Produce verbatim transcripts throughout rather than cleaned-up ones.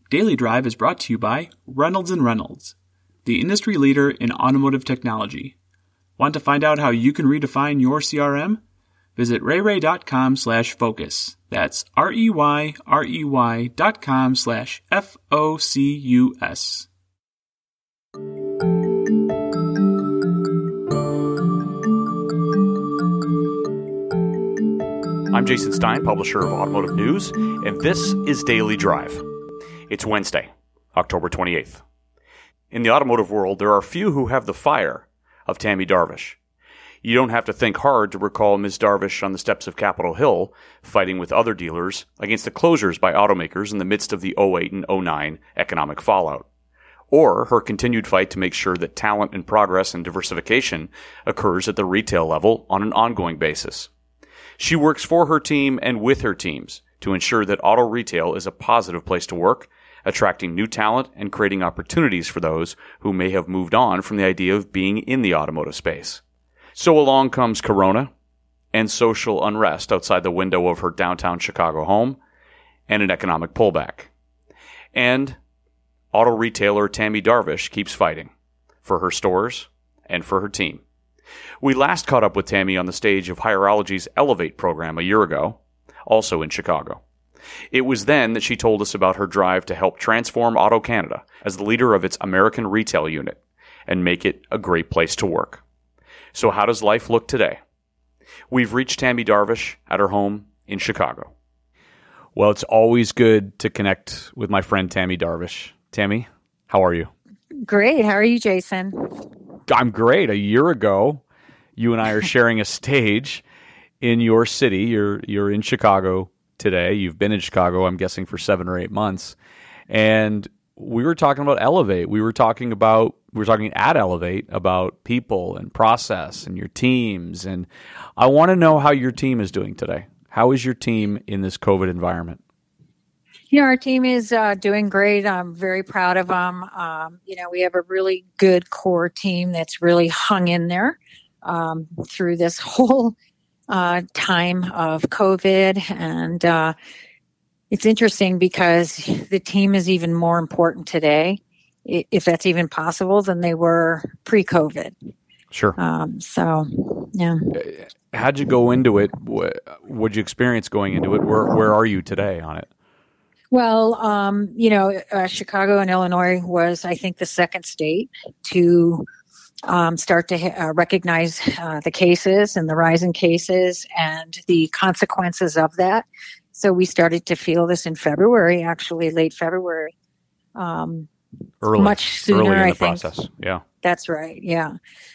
Daily Drive is brought to you by Reynolds and Reynolds, the industry leader in automotive technology. Want to find out how you can redefine your C R M? Visit rayrey.com slash focus. That's R-E-Y-R-E-Y dot com slash F-O-C-U-S. I'm Jason Stein, publisher of Automotive News, and this is Daily Drive. It's Wednesday, October twenty-eighth. In the automotive world, there are few who have the fire of Tammy Darvish. You don't have to think hard to recall Miz Darvish on the steps of Capitol Hill, fighting with other dealers against the closures by automakers in the midst of the oh eight and oh nine economic fallout. Or her continued fight to make sure that talent and progress and diversification occurs at the retail level on an ongoing basis. She works for her team and with her teams to ensure that auto retail is a positive place to work, attracting new talent and creating opportunities for those who may have moved on from the idea of being in the automotive space. So along comes Corona and social unrest outside the window of her downtown Chicago home and an economic pullback. And auto retailer Tammy Darvish keeps fighting for her stores and for her team. We last caught up with Tammy on the stage of Hireology's Elevate program a year ago, also in Chicago. It was then that she told us about her drive to help transform AutoCanada as the leader of its American retail unit and make it a great place to work. So how does life look today? We've reached Tammy Darvish at her home in Chicago. Well, it's always good to connect with my friend Tammy Darvish. Tammy, how are you? Great. How are you, Jason? I'm great. A year ago, you and I are sharing a stage in your city. You're you're in Chicago today. You've been in Chicago, I'm guessing, for seven or eight months. And we were talking about Elevate. We were talking about we were talking at Elevate about people and process and your teams. And I want to know how your team is doing today. How is your team in this COVID environment? You know, our team is uh, doing great. I'm very proud of them. Um, you know, we have a really good core team that's really hung in there um, through this whole uh, time of COVID. And uh, it's interesting because the team is even more important today, if that's even possible, than they were pre-COVID. Sure. Um, so, yeah. How'd you go into it? What would you experience going into it? Where Where are you today on it? Well, um, you know, uh, Chicago and Illinois was, I think, the second state to um, start to uh, recognize uh, the cases and the rise in cases and the consequences of that. So we started to feel this in February, actually late February. Um, early, much sooner, early in the I think. process. Yeah, that's right. Yeah.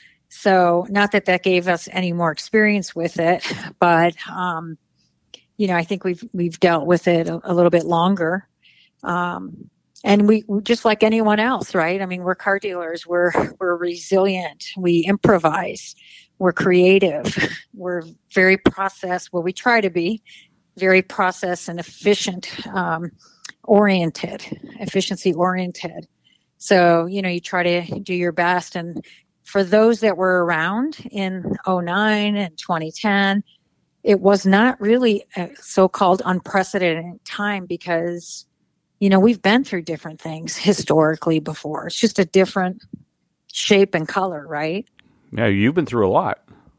So not that that gave us any more experience with it, but um, you know, I think we've we've dealt with it a, a little bit longer, um, and we just like anyone else, right? I mean, we're car dealers. We're we're resilient. We improvise. We're creative. We're very process. Well, we try to be very process and efficient um, oriented, efficiency oriented. So you know, you try to do your best. And for those that were around in oh nine and twenty ten. It was not really a so-called unprecedented time because, you know, we've been through different things historically before. It's just a different shape and color, right? Yeah, you've been through a lot.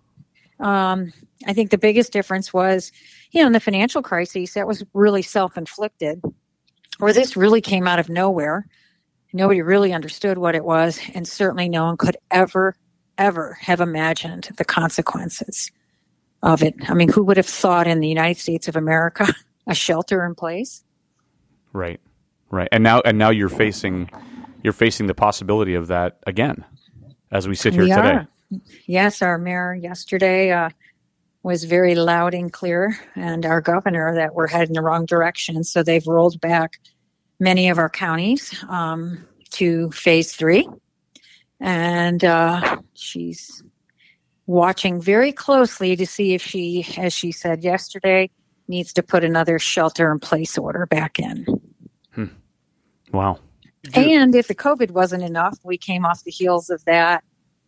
Um, I think the biggest difference was, you know, in the financial crisis, that was really self-inflicted, where this really came out of nowhere. Nobody really understood what it was, and certainly no one could ever, ever have imagined the consequences of it. I mean, who would have thought in the United States of America a shelter in place? Right, right, and now and now you're facing you're facing the possibility of that again, as we sit here we today. Are. Yes, our mayor yesterday uh, was very loud and clear, and our governor that we're heading the wrong direction. So they've rolled back many of our counties um, to phase three, and uh, she's watching very closely to see if she, as she said yesterday, needs to put another shelter-in-place order back in. Hmm. Wow. And if the COVID wasn't enough, we came off the heels of that,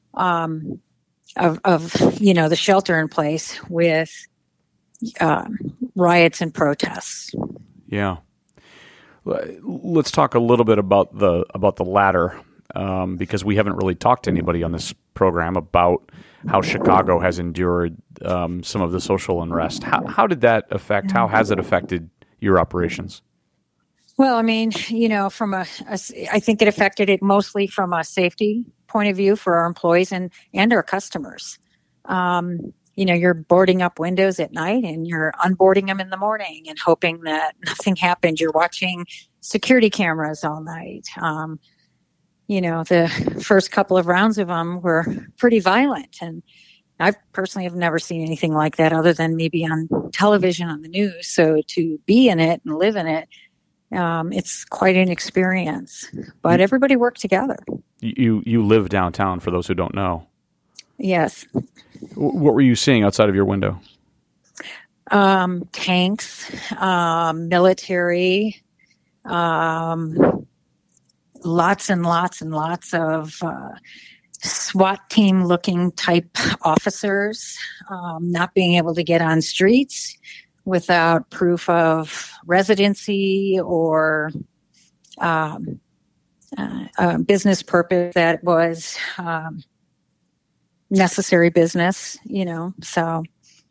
um, of, of you know, the shelter-in-place with um, riots and protests. Yeah. Let's talk a little bit about the about the latter, um, because we haven't really talked to anybody on this program about how Chicago has endured um, some of the social unrest. How, how did that affect? How has it affected your operations? Well, I mean, you know, from a, a, I think it affected it mostly from a safety point of view for our employees and, and our customers. Um, you know, you're boarding up windows at night and you're unboarding them in the morning and hoping that nothing happened. You're watching security cameras all night. Um, you know, the first couple of rounds of them were pretty violent. And I personally have never seen anything like that other than maybe on television, on the news. So to be in it and live in it, Um, it's quite an experience, but everybody worked together. You you live downtown, for those who don't know. Yes. What were you seeing outside of your window? Um, tanks, um, military, um, lots and lots and lots of uh, SWAT team looking type officers, um, not being able to get on streets without proof of residency or um, uh, a business purpose that was um, necessary business, you know, so.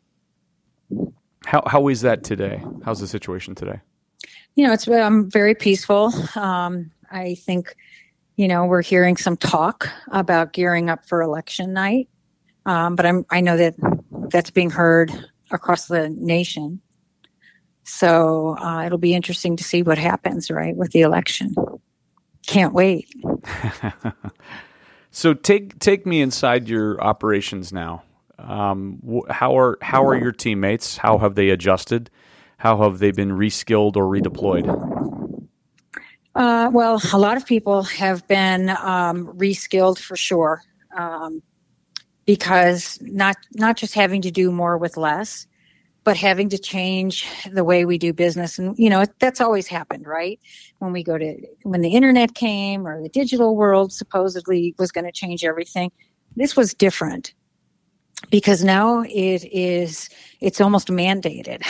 How How is that today? How's the situation today? You know, it's um, very peaceful. Um, I think, you know, we're hearing some talk about gearing up for election night, um, but I'm, I know that that's being heard across the nation. So uh, it'll be interesting to see what happens, right, with the election. Can't wait. So take take me inside your operations now. Um, how are how are your teammates? How have they adjusted? How have they been reskilled or redeployed? Uh, well, a lot of people have been um, reskilled for sure, um, because not not just having to do more with less, but having to change the way we do business. And, you know, that's always happened, right? When we go to, when the internet came or the digital world supposedly was going to change everything, this was different because now it is, it's almost mandated.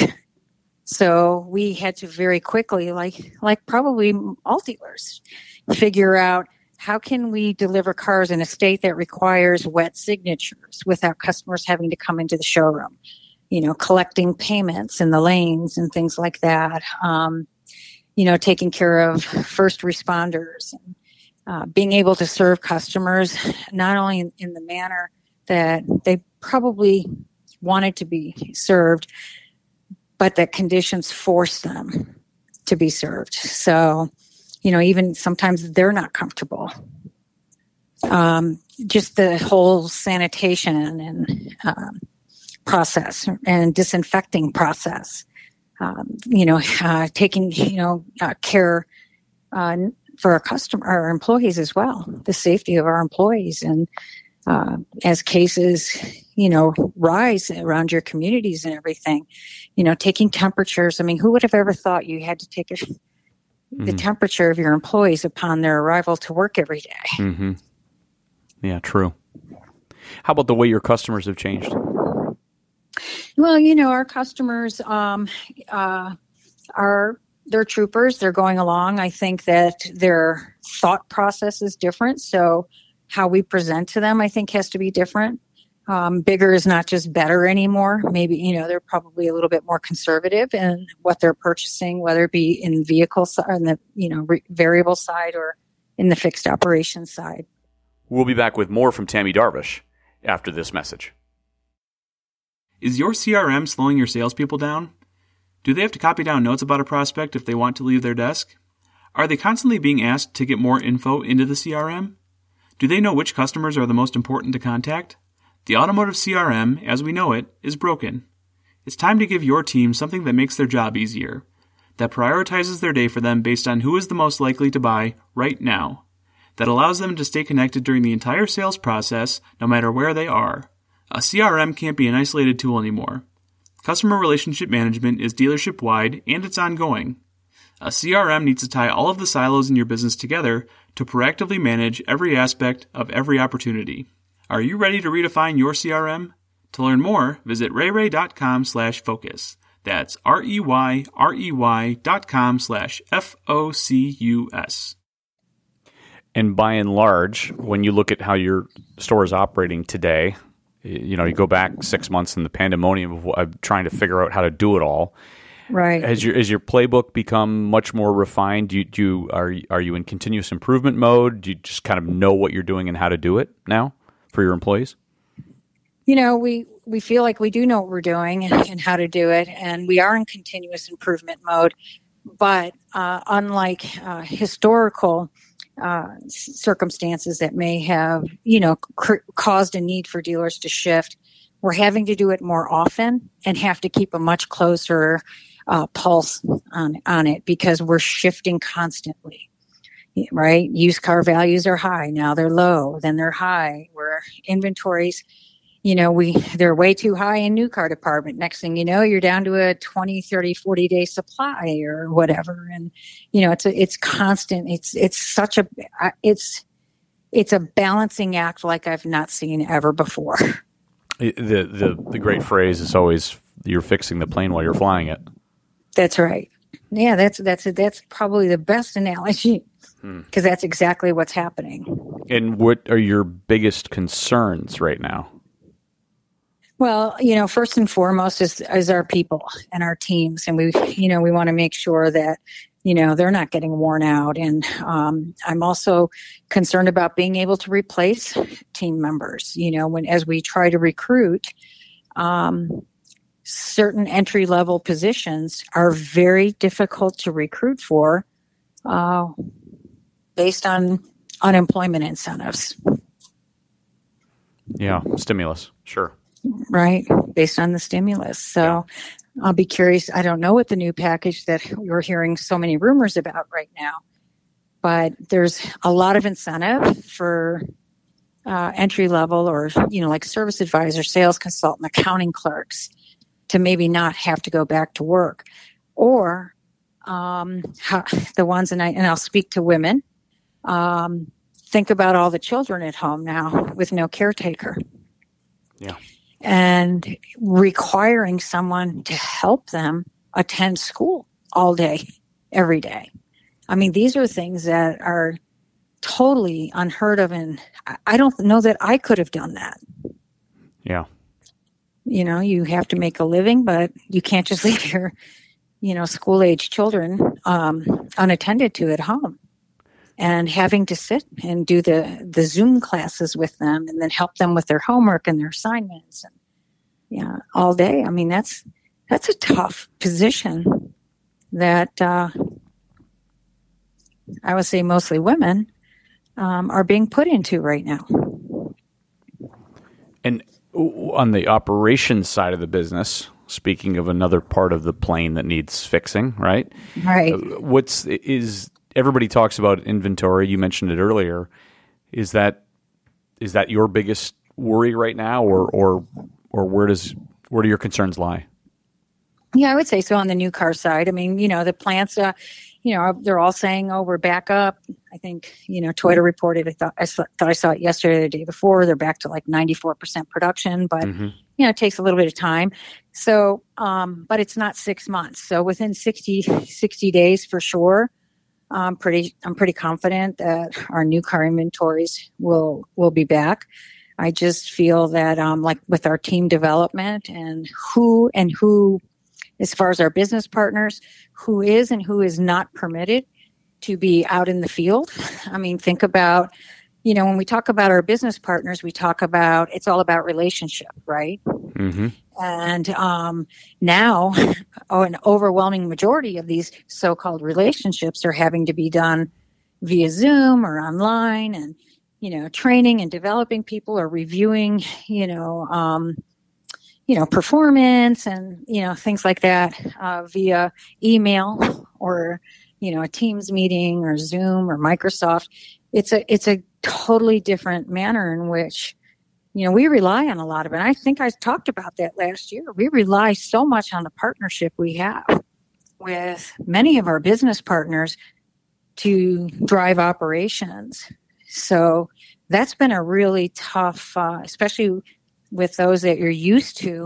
So we had to very quickly, like, like probably all dealers, figure out how can we deliver cars in a state that requires wet signatures without customers having to come into the showroom. You know, collecting payments in the lanes and things like that. Um, you know, taking care of first responders, and, uh, being able to serve customers not only in, in the manner that they probably wanted to be served, but that conditions force them to be served. So, you know, even sometimes they're not comfortable. Um, just the whole sanitation and um, process and disinfecting process, um, you know, uh, taking, you know, uh, care uh, for our customer, our employees as well, the safety of our employees. And uh, as cases, you know, rise around your communities and everything, you know, taking temperatures. I mean, who would have ever thought you had to take a, mm-hmm. the temperature of your employees upon their arrival to work every day? Mm-hmm. Yeah, true. How about the way your customers have changed? Well, you know, our customers um, uh, are, they're troopers. They're going along. I think that their thought process is different. So how we present to them, I think, has to be different. Um, bigger is not just better anymore. Maybe, you know, they're probably a little bit more conservative in what they're purchasing, whether it be in vehicle side, on the, you know, re- variable side or in the fixed operations side. We'll be back with more from Tammy Darvish after this message. Is your C R M slowing your salespeople down? Do they have to copy down notes about a prospect if they want to leave their desk? Are they constantly being asked to get more info into the C R M? Do they know which customers are the most important to contact? The automotive C R M, as we know it, is broken. It's time to give your team something that makes their job easier, that prioritizes their day for them based on who is the most likely to buy right now, that allows them to stay connected during the entire sales process no matter where they are. A C R M can't be an isolated tool anymore. Customer relationship management is dealership-wide and it's ongoing. A C R M needs to tie all of the silos in your business together to proactively manage every aspect of every opportunity. Are you ready to redefine your C R M? To learn more, visit rayray.com slash focus. That's R-E-Y-R-E-Y dot com slash F-O-C-U-S. And by and large, when you look at how your store is operating today, you know, you go back six months in the pandemonium of, of trying to figure out how to do it all. Right. Has your has your playbook become much more refined? Do you, do you, are are you in continuous improvement mode? Do you just kind of know what you're doing and how to do it now for your employees? You know, we, we feel like we do know what we're doing and, and how to do it, and we are in continuous improvement mode. But uh, unlike uh, historical uh, circumstances that may have, you know, cr- caused a need for dealers to shift, we're having to do it more often and have to keep a much closer uh, pulse on on it because we're shifting constantly. Right? Used car values are high. Now they're low. Then they're high. Where inventories, you know, we they're way too high in new car department. Next thing you know, you're down to a twenty, thirty, forty day supply or whatever. And, you know, it's a, it's constant. It's, it's such a, it's, it's a balancing act like I've not seen ever before. The, the, the great phrase is always, you're fixing the plane while you're flying it. That's right. Yeah, that's, that's, that's probably the best analogy because hmm. that's exactly what's happening. And what are your biggest concerns right now? Well, you know, first and foremost is, is our people and our teams. And we, you know, we want to make sure that, you know, they're not getting worn out. And um, I'm also concerned about being able to replace team members, you know, when as we try to recruit, um, certain entry level positions are very difficult to recruit for uh, based on unemployment incentives. Yeah, stimulus, sure. Right, based on the stimulus. So yeah. I'll be curious. I don't know what the new package that we're hearing so many rumors about right now, but there's a lot of incentive for uh, entry level or, you know, like service advisor, sales consultant, accounting clerks to maybe not have to go back to work, or um, how, the ones, and, I, and I'll speak to women, um, think about all the children at home now with no caretaker. Yeah. And requiring someone to help them attend school all day, every day. I mean, these are things that are totally unheard of, and I don't know that I could have done that. Yeah. You know, you have to make a living, but you can't just leave your, you know, school-age children um, unattended to at home. And having to sit and do the, the Zoom classes with them and then help them with their homework and their assignments and yeah, all day. I mean, that's that's a tough position that uh, I would say mostly women um, are being put into right now. And on the operations side of the business, speaking of another part of the plane that needs fixing, right? Right. Uh, what's is everybody talks about inventory. You mentioned it earlier. Is that is that your biggest worry right now, or or or where does where do your concerns lie? Yeah, I would say so on the new car side. I mean, you know, the plants, uh, you know, they're all saying, "Oh, we're back up." I think, you know, Toyota reported. I thought I saw, thought I saw it yesterday, or the day before. They're back to like ninety-four percent production, but mm-hmm. you know, it takes a little bit of time. So, um, but it's not six months. So within sixty, sixty days for sure. I'm pretty, I'm pretty confident that our new car inventories will, will be back. I just feel that, um, like with our team development and who and who, as far as our business partners, who is and who is not permitted to be out in the field. I mean, think about, you know, when we talk about our business partners, we talk about, it's all about relationship, right? Mm-hmm. And um, now, oh, an overwhelming majority of these so-called relationships are having to be done via Zoom or online, and you know, training and developing people or reviewing, you know, um, you know, performance and you know things like that uh, via email or you know a Teams meeting or Zoom or Microsoft. It's a it's a totally different manner in which. You know, we rely on a lot of it. And I think I talked about that last year. We rely so much on the partnership we have with many of our business partners to drive operations. So that's been a really tough, uh, especially with those that you're used to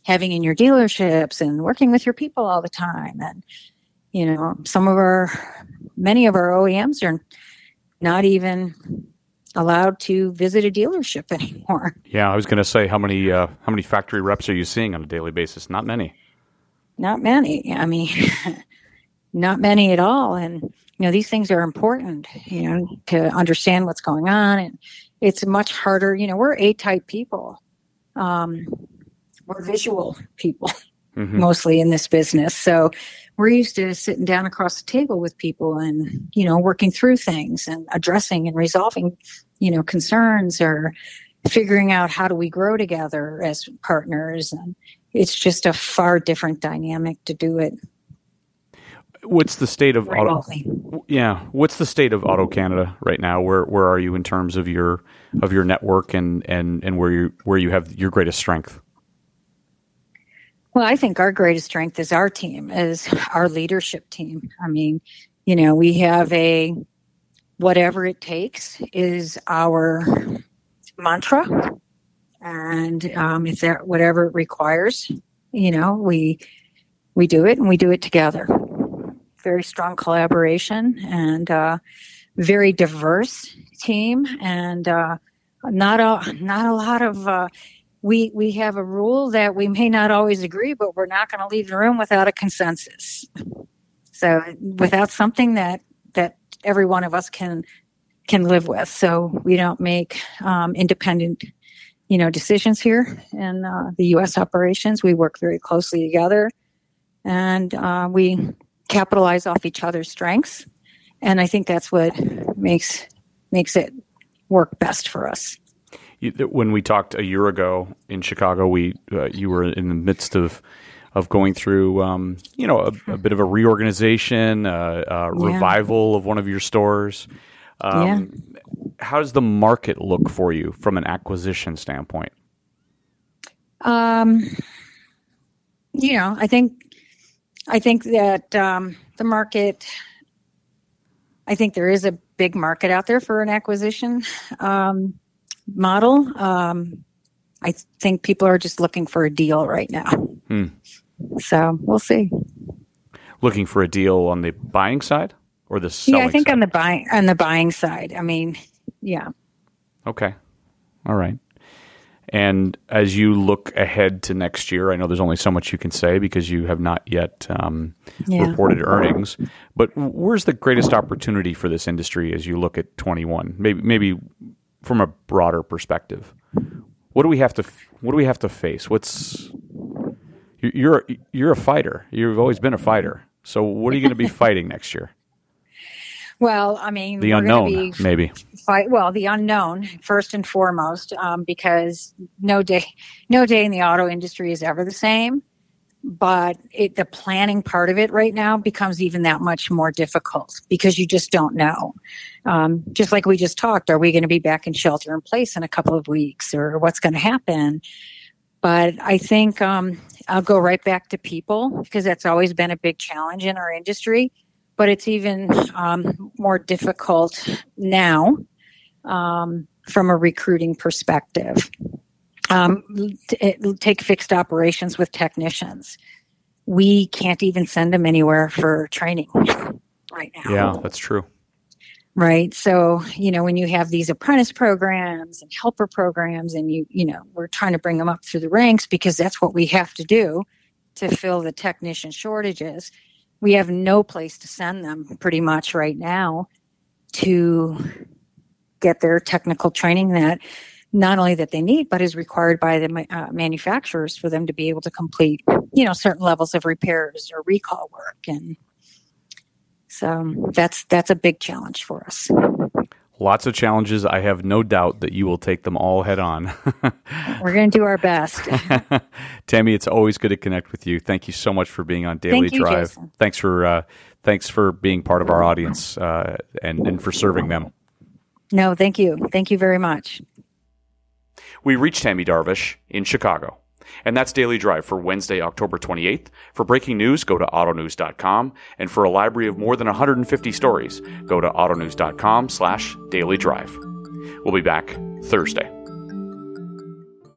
having in your dealerships and working with your people all the time. And, you know, some of our, many of our O E Ms are not even allowed to visit a dealership anymore. Yeah, I was going to say, how many uh, how many factory reps are you seeing on a daily basis? Not many. Not many. I mean, not many at all. And, you know, these things are important, you know, to understand what's going on. And it's much harder. You know, we're A-type people. Um, we're visual people, mm-hmm. mostly in this business. So we're used to sitting down across the table with people and, you know, working through things and addressing and resolving, you know, concerns or figuring out how do we grow together as partners. And it's just a far different dynamic to do it. What's the state of remotely. Auto? Yeah, what's the state of Auto Canada right now? Where where are you in terms of your of your network and and and where you where you have your greatest strength? Well, I think our greatest strength is our team, is our leadership team. I mean, you know, we have a whatever it takes is our mantra, and um, if there whatever it requires, you know, we we do it and we do it together. Very strong collaboration and uh, very diverse team, and uh, not a not a lot of. Uh, we we have a rule that we may not always agree, but we're not going to leave the room without a consensus. So without something that that every one of us can can live with. So we don't make um, independent, you know, decisions here in uh, the U S operations. We work very closely together, and uh, we capitalize off each other's strengths. And I think that's what makes makes it work best for us. You, when we talked a year ago in Chicago, we uh, you were in the midst of of going through, um, you know, a, a bit of a reorganization, uh, a yeah. revival of one of your stores. Um, yeah. How does the market look for you from an acquisition standpoint? Um, you know, I think I think that um, the market. I think there is a big market out there for an acquisition um, model. Um, I think people are just looking for a deal right now. Hmm. So we'll see. Looking for a deal on the buying side or the selling side? Yeah, I think side? on the buying on the buying side. I mean, yeah. Okay. All right. And as you look ahead to next year, I know there's only so much you can say because you have not yet um, yeah. reported earnings. But where's the greatest opportunity for this industry as you look at twenty-one? Maybe, maybe from a broader perspective. What do we have to What do we have to face? What's you're you're a fighter. You've always been a fighter. So what are you going to be fighting next year? Well, I mean, the unknown, maybe. Fight, well, the unknown first and foremost, um, because no day, no day in the auto industry is ever the same. But it, the planning part of it right now becomes even that much more difficult because you just don't know. Um, just like we just talked, are we going to be back in shelter in place in a couple of weeks, or what's going to happen? But I think um, I'll go right back to people because that's always been a big challenge in our industry. But it's even um, more difficult now um, from a recruiting perspective. Um, t- take fixed operations with technicians. We can't even send them anywhere for training right now. Yeah, that's true. Right. So, you know, when you have these apprentice programs and helper programs and you, you know, we're trying to bring them up through the ranks because that's what we have to do to fill the technician shortages. We have no place to send them pretty much right now to get their technical training that not only that they need, but is required by the uh, manufacturers for them to be able to complete, you know, certain levels of repairs or recall work. And so that's, that's a big challenge for us. Lots of challenges. I have no doubt that you will take them all head on. We're going to do our best. Tammy, it's always good to connect with you. Thank you so much for being on Daily Thank you, Drive. Jason. Thanks for uh, thanks for being part of our audience uh, and, and for serving them. No, thank you. Thank you very much. We reached Tammy Darvish in Chicago. And that's Daily Drive for Wednesday, October twenty-eighth. For breaking news, go to autonews dot com. And for a library of more than one hundred fifty stories, go to autonews dot com slash daily drive. We'll be back Thursday.